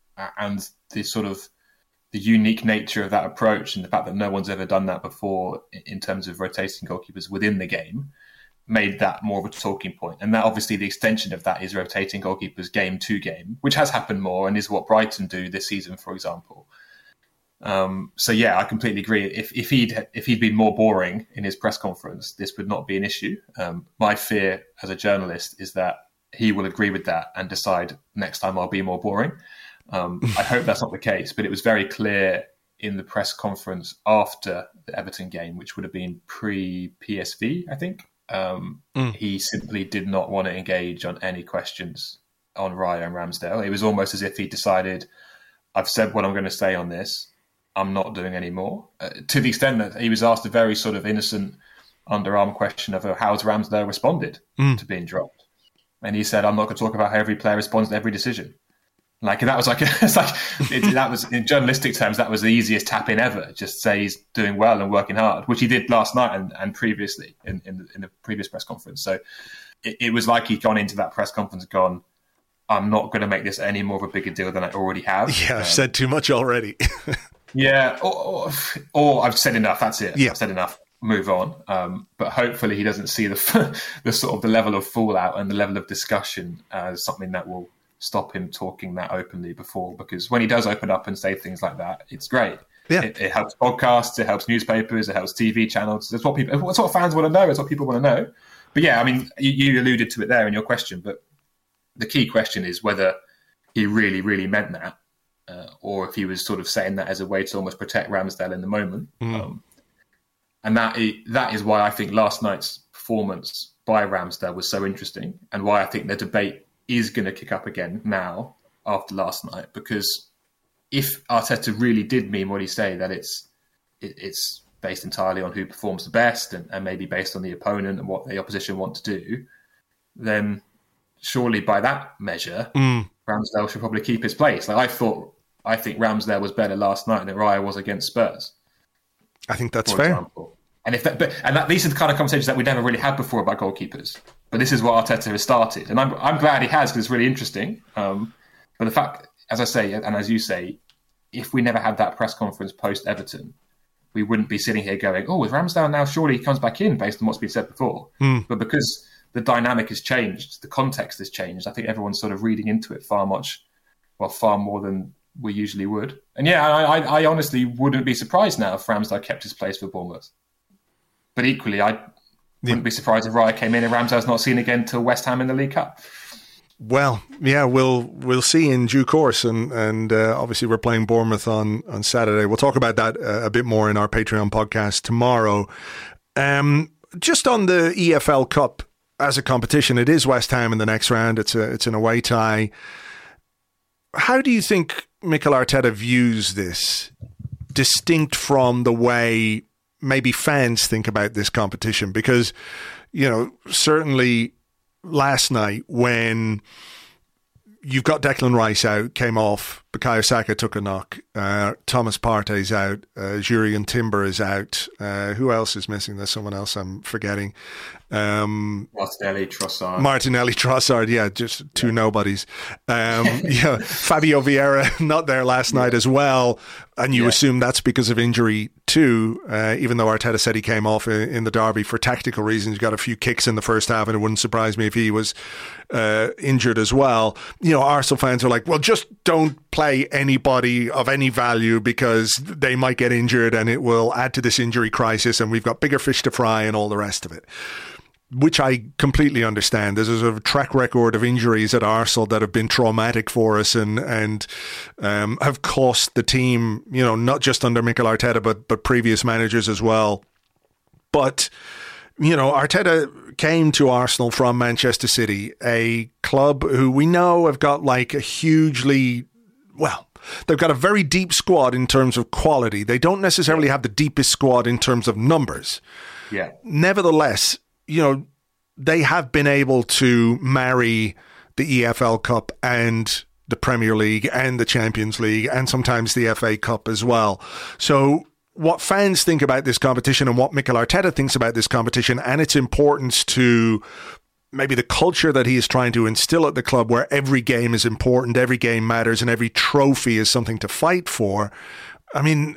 and the sort of the unique nature of that approach, and the fact that no one's ever done that before in terms of rotating goalkeepers within the game, made that more of a talking point. And that, obviously, the extension of that is rotating goalkeepers game to game, which has happened more and is what Brighton do this season, for example. Um, so yeah, I completely agree. If, if he'd if he'd been more boring in his press conference, this would not be an issue. Um, my fear as a journalist is that he will agree with that and decide next time I'll be more boring. Um, I hope that's not the case, but it was very clear in the press conference after the Everton game, which would have been pre-P S V, I think. Um, mm. He simply did not want to engage on any questions on Raya and Ramsdale. It was almost as if he decided, I've said what I'm going to say on this, I'm not doing any more. Uh, to the extent that he was asked a very sort of innocent underarm question of how's Ramsdale responded mm. to being dropped. And he said, I'm not going to talk about how every player responds to every decision. Like, that was like, it's like it, that was, in journalistic terms, that was the easiest tap in ever. Just say he's doing well and working hard, which he did last night and, and previously in, in, the, in the previous press conference. So it, it was like he'd gone into that press conference and gone, I'm not going to make this any more of a bigger deal than I already have. Yeah, I've um, said too much already. yeah, or, or, or I've said enough. That's it. Yeah. I've said enough. Move on. Um, but hopefully he doesn't see the the sort of the level of fallout and the level of discussion as something that will stop him talking that openly before, because when he does open up and say things like that, it's great. Yeah. It, it helps podcasts, it helps newspapers, it helps T V channels. That's what people, that's what fans want to know. It's what people want to know. But yeah, I mean, you, you alluded to it there in your question, but the key question is whether he really, really meant that, uh, or if he was sort of saying that as a way to almost protect Ramsdale in the moment. Mm. Um, and that is, that is why I think last night's performance by Ramsdale was so interesting, and why I think the debate is going to kick up again now after last night, because if Arteta really did mean what he say, that it's it, it's based entirely on who performs the best and, and maybe based on the opponent and what the opposition want to do, then surely by that measure, mm. Ramsdale should probably keep his place. Like I thought, I think Ramsdale was better last night than Raya was against Spurs. I think that's fair. Example. And if that, but, and that, these are the kind of conversations that we never really had before about goalkeepers. But this is what Arteta has started, and I'm I'm glad he has, because it's really interesting. Um, but the fact, as I say, and as you say, if we never had that press conference post Everton, we wouldn't be sitting here going, "Oh, with Ramsdale now, surely he comes back in," based on what's been said before. Mm. But because the dynamic has changed, the context has changed, I think everyone's sort of reading into it far much well, far more than we usually would. And yeah, I, I, I honestly wouldn't be surprised now if Ramsdale kept his place for Bournemouth. But equally, I wouldn't yeah. be surprised if Raya came in and Ramsdale's not seen again till West Ham in the League Cup. Well, yeah, we'll we'll see in due course, and and uh, obviously we're playing Bournemouth on, on Saturday. We'll talk about that uh, a bit more in our Patreon podcast tomorrow. Um, just on the E F L Cup as a competition, it is West Ham in the next round. It's a it's an away tie. How do you think Mikel Arteta views this, distinct from the way maybe fans think about this competition? Because, you know, certainly last night when you've got Declan Rice out, came off, Bukayo Saka took a knock, uh, Thomas Partey's out, uh, Jurrien Timber is out. Uh, who else is missing? There's someone else I'm forgetting. Um, Martinelli, Trossard. Martinelli, Trossard, yeah, just two yeah. nobodies. Um, yeah, Fabio Vieira not there last night as well, and you yeah. assume that's because of injury too, uh, even though Arteta said he came off in, in the derby for tactical reasons. He got a few kicks in the first half, and it wouldn't surprise me if he was uh, injured as well. You know, Arsenal fans are like, well, just don't play anybody of any value because they might get injured and it will add to this injury crisis, and we've got bigger fish to fry and all the rest of it. Which I completely understand. There's a sort of track record of injuries at Arsenal that have been traumatic for us and and um, have cost the team, you know, not just under Mikel Arteta, but but previous managers as well. But, you know, Arteta came to Arsenal from Manchester City, a club who we know have got like a hugely, well, they've got a very deep squad in terms of quality. They don't necessarily have the deepest squad in terms of numbers. Yeah. Nevertheless, you know, they have been able to marry the E F L Cup and the Premier League and the Champions League and sometimes the F A Cup as well. So what fans think about this competition and what Mikel Arteta thinks about this competition and its importance to maybe the culture that he is trying to instill at the club, where every game is important, every game matters, and every trophy is something to fight for. I mean,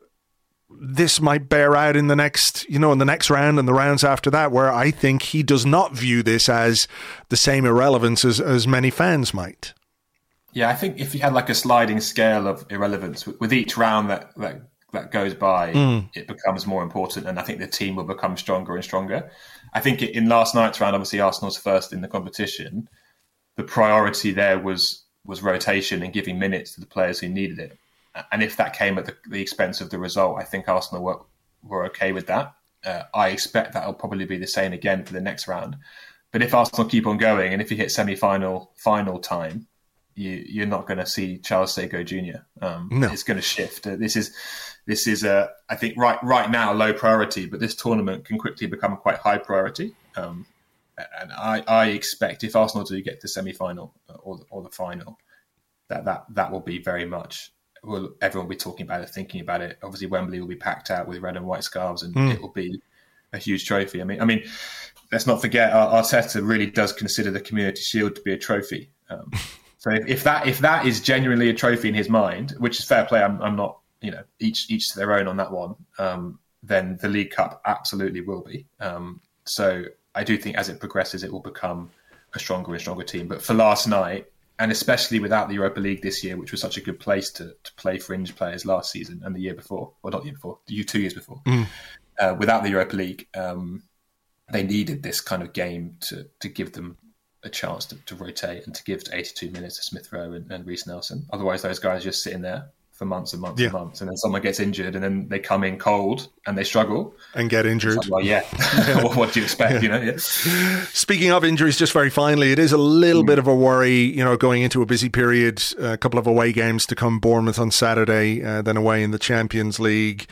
this might bear out in the next, you know, in the next round and the rounds after that, where I think he does not view this as the same irrelevance as, as many fans might. Yeah, I think if you had like a sliding scale of irrelevance, with each round that that, that goes by, mm. it becomes more important, and I think the team will become stronger and stronger. I think in last night's round, obviously Arsenal's first in the competition, the priority there was was rotation and giving minutes to the players who needed it. And if that came at the, the expense of the result, I think Arsenal were, were okay with that. Uh, I expect that will probably be the same again for the next round. But if Arsenal keep on going, and if you hit semi-final final time, you, you're not going to see Charles Sego Junior Um, no. It's going to shift. Uh, this is, this is uh, I think, right right now low priority, but this tournament can quickly become quite high priority. Um, and I, I expect if Arsenal do get to semi-final or, or the final, that, that that will be very much... Well, everyone will be talking about it, thinking about it. Obviously, Wembley will be packed out with red and white scarves, and mm. it will be a huge trophy. I mean, I mean, let's not forget, Arteta really does consider the Community Shield to be a trophy. Um, so if, if that if that is genuinely a trophy in his mind, which is fair play, I'm, I'm not, you know, each each to their own on that one. Um, then the League Cup absolutely will be. Um, so I do think as it progresses, it will become a stronger and stronger team. But for last night, and especially without the Europa League this year, which was such a good place to, to play fringe players last season and the year before, or not the year before, the two years before. Mm. Uh, without the Europa League, um, they needed this kind of game to to give them a chance to, to rotate and to give eighty-two minutes to Smith Rowe and, and Reece Nelson. Otherwise, those guys are just sitting there for months and months yeah. and months, and then someone gets injured, and then they come in cold and they struggle and get injured. Like, well, yeah, yeah. What do you expect? Yeah. You know. Yeah. Speaking of injuries, just very finally, it is a little mm. bit of a worry, you know, going into a busy period. A couple of away games to come: Bournemouth on Saturday, uh, then away in the Champions League.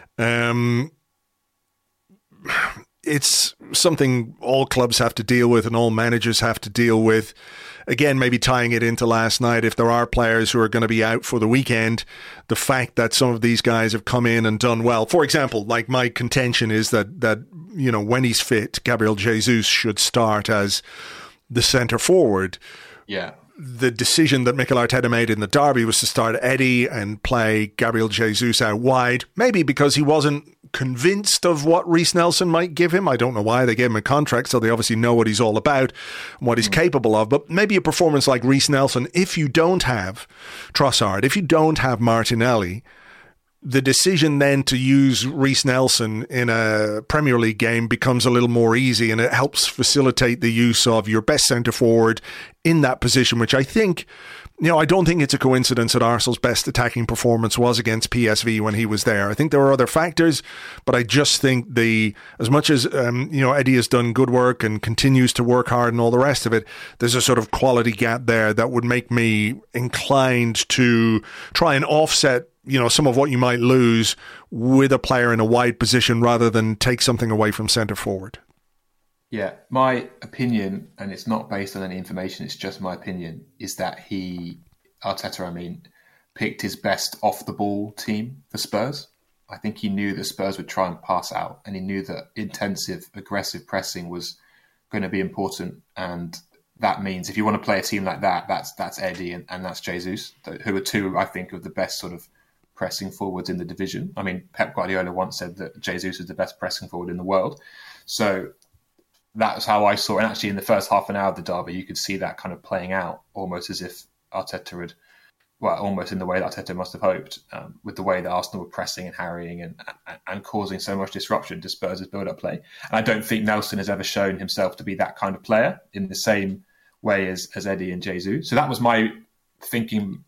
Um, it's something all clubs have to deal with, and all managers have to deal with. Again, maybe tying it into last night, if there are players who are going to be out for the weekend, the fact that some of these guys have come in and done well. For example, like my contention is that, that you know, when he's fit, Gabriel Jesus should start as the centre forward. Yeah. the decision that Mikel Arteta made in the derby was to start Eddie and play Gabriel Jesus out wide, maybe because he wasn't convinced of what Reiss Nelson might give him. I don't know why. They gave him a contract, so they obviously know what he's all about and what he's mm. capable of. But maybe a performance like Reiss Nelson, if you don't have Trossard, if you don't have Martinelli, the decision then to use Reiss Nelson in a Premier League game becomes a little more easy, and it helps facilitate the use of your best centre forward in that position, which I think, you know, I don't think it's a coincidence that Arsenal's best attacking performance was against P S V when he was there. I think there were other factors, but I just think the, as much as, um, you know, Eddie has done good work and continues to work hard and all the rest of it, there's a sort of quality gap there that would make me inclined to try and offset, you know, some of what you might lose with a player in a wide position rather than take something away from centre forward. Yeah, my opinion, and it's not based on any information, it's just my opinion, is that he, Arteta, I mean, picked his best off-the-ball team for Spurs. I think he knew that Spurs would try and pass out, and he knew that intensive, aggressive pressing was going to be important. And that means if you want to play a team like that, that's that's Eddie and, and that's Jesus, who are two, I think, of the best sort of pressing forwards in the division. I mean, Pep Guardiola once said that Jesus is the best pressing forward in the world. So that's how I saw it. And actually, in the first half an hour of the derby, you could see that kind of playing out, almost as if Arteta had, well, almost in the way that Arteta must have hoped, um, with the way that Arsenal were pressing and harrying and, and, and causing so much disruption to Spurs' build-up play. And I don't think Nelson has ever shown himself to be that kind of player in the same way as, as Eddie and Jesus. So that was my thinking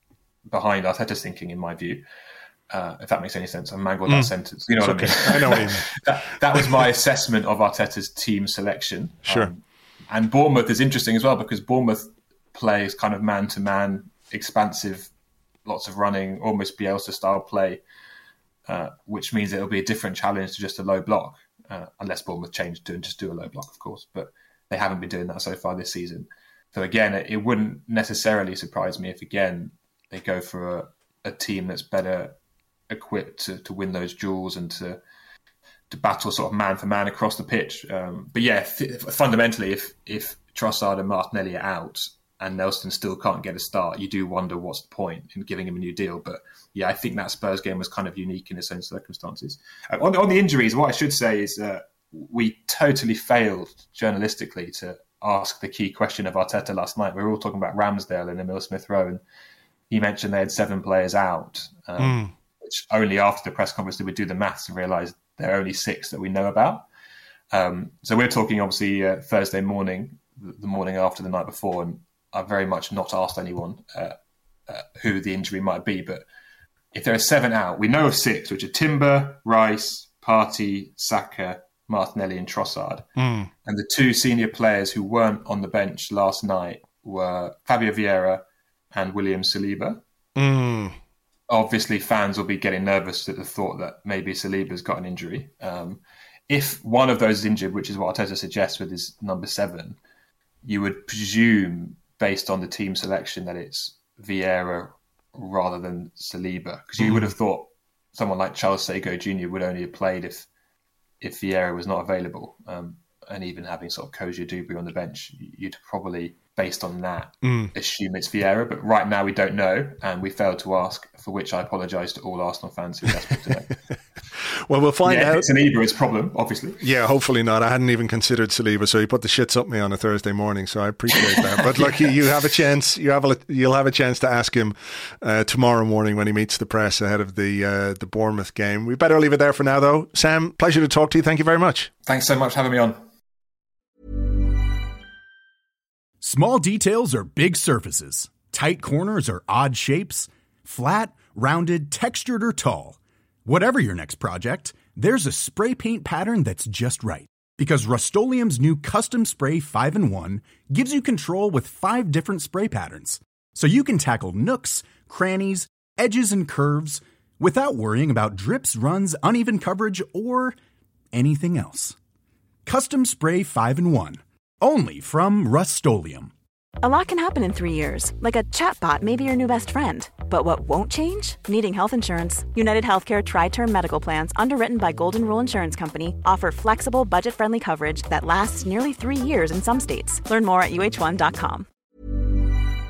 behind Arteta's thinking, in my view. Uh, if that makes any sense, I mangled that mm. sentence. You know it's what okay. I mean? I know what you mean. that, that was my assessment of Arteta's team selection. Sure. Um, and Bournemouth is interesting as well, because Bournemouth plays kind of man-to-man, expansive, lots of running, almost Bielsa-style play, uh, which means it'll be a different challenge to just a low block, uh, unless Bournemouth change to just do a low block, of course. But they haven't been doing that so far this season. So again, it, it wouldn't necessarily surprise me if, again, they go for a, a team that's better equipped to, to win those duels and to to battle sort of man for man across the pitch. Um, but yeah, f- fundamentally, if if Trossard and Martinelli are out and Nelson still can't get a start, you do wonder what's the point in giving him a new deal. But yeah, I think that Spurs game was kind of unique in its own circumstances. Uh, on, on the injuries, what I should say is uh, we totally failed journalistically to ask the key question of Arteta last night. We were all talking about Ramsdale and Emile Smith-Rowe, and he mentioned they had seven players out. Um, mm. Which only after the press conference did we do the maths and realise there are only six that we know about. Um, so we're talking obviously uh, Thursday morning, the morning after the night before, and I've very much not asked anyone uh, uh, who the injury might be. But if there are seven out, we know of six, which are Timber, Rice, Partey, Saka, Martinelli and Trossard. Mm. And the two senior players who weren't on the bench last night were Fabio Vieira and William Saliba. Mm. Obviously, fans will be getting nervous at the thought that maybe Saliba's got an injury. Um, if one of those is injured, which is what Arteta suggests with his number seven, you would presume, based on the team selection, that it's Vieira rather than Saliba. Because you mm. would have thought someone like Charles Sago Junior would only have played if if Vieira was not available. Um, and even having sort of Koji Dubry on the bench, you'd probably, based on that, mm. assume it's Vieira. But right now we don't know, and we failed to ask, for which I apologise to all Arsenal fans who are desperate to know. Well, we'll find yeah, out. If it's Saliba, it's a problem, obviously. Yeah, hopefully not. I hadn't even considered Saliba, so he put the shits up me on a Thursday morning, so I appreciate that. But look, you, you have a chance. You have a, you'll have a chance to ask him uh, tomorrow morning when he meets the press ahead of the uh, the Bournemouth game. We better leave it there for now, though. Sam, pleasure to talk to you. Thank you very much. Thanks so much for having me on. Small details are big surfaces. Tight corners are odd shapes. Flat, rounded, textured, or tall. Whatever your next project, there's a spray paint pattern that's just right. Because Rust-Oleum's new Custom Spray five in one gives you control with five different spray patterns. So you can tackle nooks, crannies, edges, and curves without worrying about drips, runs, uneven coverage, or anything else. Custom Spray five in one. Only from Rust-Oleum. A lot can happen in three years, like a chatbot may be your new best friend. But what won't change? Needing health insurance. United Healthcare Tri-Term Medical Plans, underwritten by Golden Rule Insurance Company, offer flexible, budget-friendly coverage that lasts nearly three years in some states. Learn more at U H one dot com.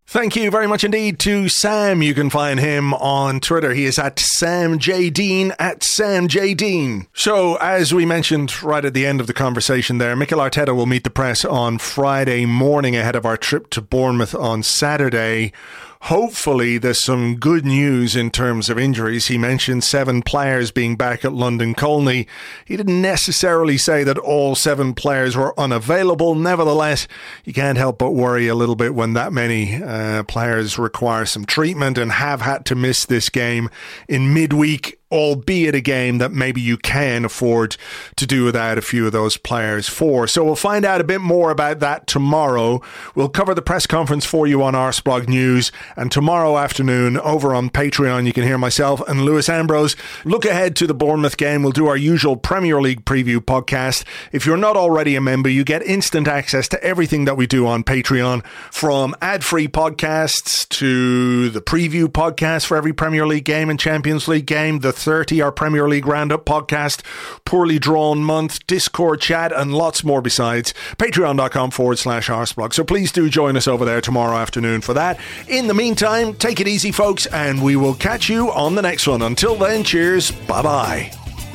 Thank you very much indeed to Sam. You can find him on Twitter. He is at Sam J. Dean, at Sam J. Dean. So, as we mentioned right at the end of the conversation there, Mikel Arteta will meet the press on Friday morning ahead of our trip to Bournemouth on Saturday. Hopefully there's some good news in terms of injuries. He mentioned seven players being back at London Colney. He didn't necessarily say that all seven players were unavailable. Nevertheless, you can't help but worry a little bit when that many uh, players require some treatment and have had to miss this game in midweek, albeit a game that maybe you can afford to do without a few of those players for. So we'll find out a bit more about that tomorrow. We'll cover the press conference for you on Arsblog News, and tomorrow afternoon over on Patreon you can hear myself and Lewis Ambrose look ahead to the Bournemouth game. We'll do our usual Premier League preview podcast. If you're not already a member, you get instant access to everything that we do on Patreon, from ad-free podcasts to the preview podcast for every Premier League game and Champions League game, the thirty, our Premier League Roundup podcast, Poorly Drawn Month, Discord chat, and lots more besides. Patreon.com forward slash Arsblog. So please do join us over there tomorrow afternoon for that. In the meantime, take it easy, folks, and we will catch you on the next one. Until then, cheers. Bye-bye.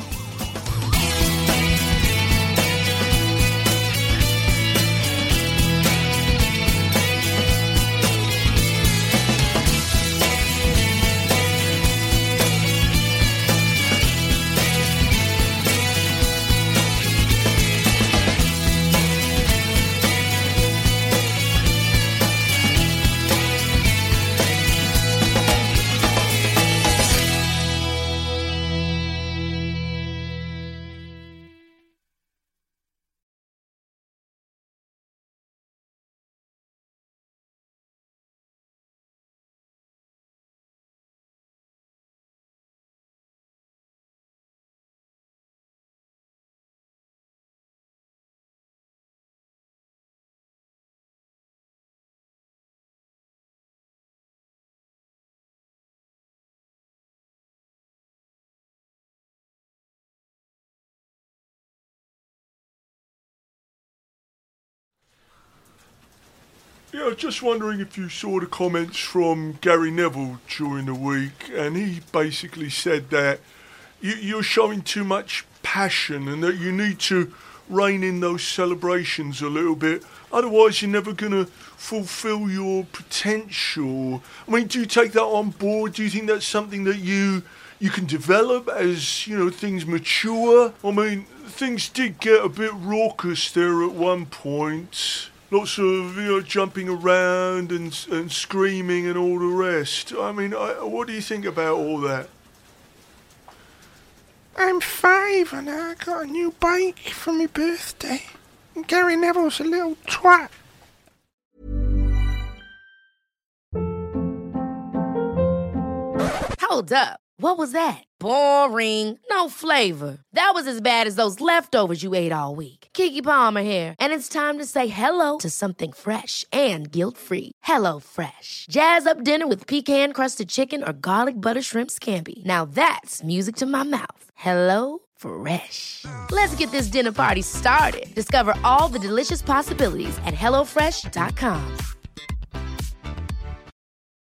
Yeah, I was just wondering if you saw the comments from Gary Neville during the week, and he basically said that you, you're showing too much passion and that you need to rein in those celebrations a little bit, otherwise you're never going to fulfil your potential. I mean, do you take that on board? Do you think that's something that you you can develop as, you know, things mature? I mean, things did get a bit raucous there at one point. Lots of, you know, jumping around and and screaming and all the rest. I mean, I, what do you think about all that? I'm five and I got a new bike for my birthday. And Gary Neville's a little twat. Hold up. What was that? Boring. No flavor. That was as bad as those leftovers you ate all week. Keke Palmer here. And it's time to say hello to something fresh and guilt-free. Hello Fresh. Jazz up dinner with pecan-crusted chicken or garlic butter shrimp scampi. Now that's music to my mouth. Hello Fresh. Let's get this dinner party started. Discover all the delicious possibilities at hello fresh dot com.